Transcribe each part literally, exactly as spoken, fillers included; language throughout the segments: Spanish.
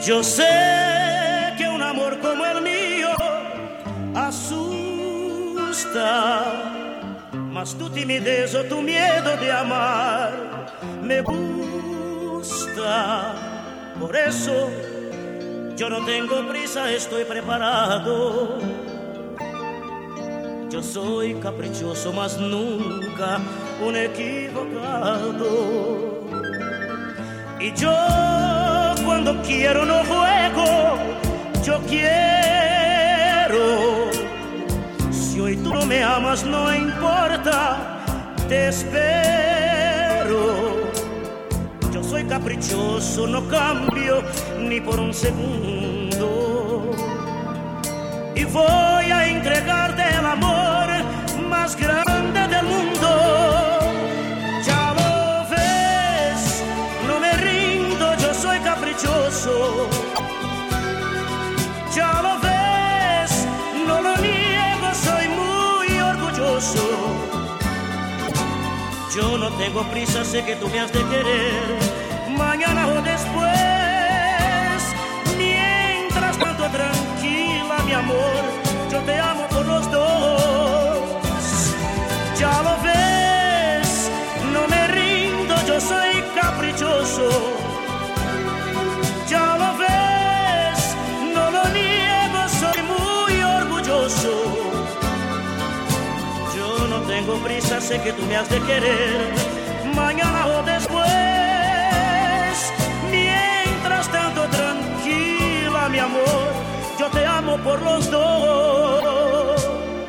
Yo sé que un amor como el mío asusta, mas tu timidez o tu miedo de amar me gusta. Por eso yo no tengo prisa, estoy preparado. Yo soy caprichoso, mas nunca un equivocado. Y yo cuando quiero no juego, yo quiero. Si hoy tú no me amas no importa, te espero. Yo soy caprichoso, no cambio ni por un segundo. Y voy a entregarte el amor más grande del mundo. Ya lo ves, no me rindo, yo soy caprichoso. Ya lo ves, no lo niego, soy muy orgulloso. Yo no tengo prisa, sé que tú me has de querer mañana o después. Mientras tanto, tranquila, mi amor, yo te amo por los dos. Ya lo ves, no me rindo, yo soy caprichoso. Ya lo ves, no lo niego, soy muy orgulloso. Yo no tengo prisa, sé que tú me has de querer mañana o después. Mientras tanto, tranquila, mi amor, yo te amo por los dos.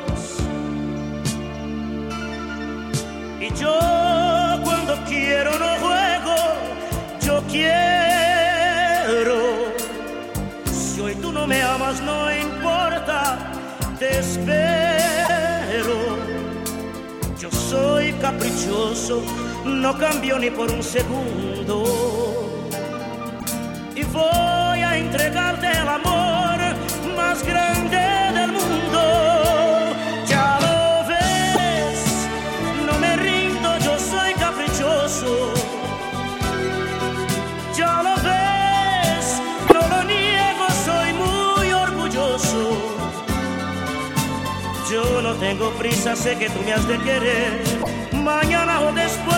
Y yo cuando quiero no juego, yo quiero. Si hoy tú no me amas no importa, te espero. Yo soy caprichoso, no cambio ni por un segundo. Y voy a entregarte el amor más grande del mundo. Ya lo ves, no me rindo, yo soy caprichoso. Ya lo ves, no lo niego, soy muy orgulloso. Yo no tengo prisa, sé que tú me has de querer mañana o después.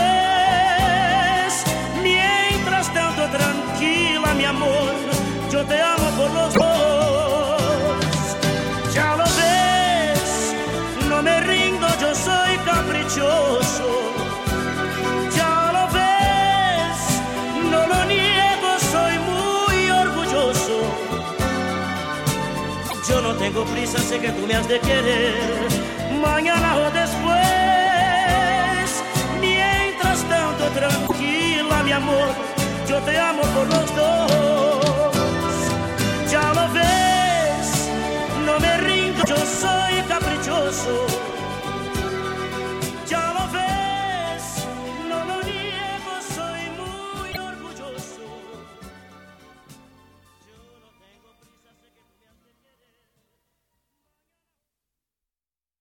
Mientras tanto, tranquila, mi amor, yo te amo por los dos. Ya lo ves, no me rindo, yo soy caprichoso. Ya lo ves, no lo niego, soy muy orgulloso. Yo no tengo prisa, sé que tú me has de querer mañana o después. Mientras tanto, tranquila, mi amor, yo te amo por los dos. Ya lo ves, no me rindo, yo soy caprichoso.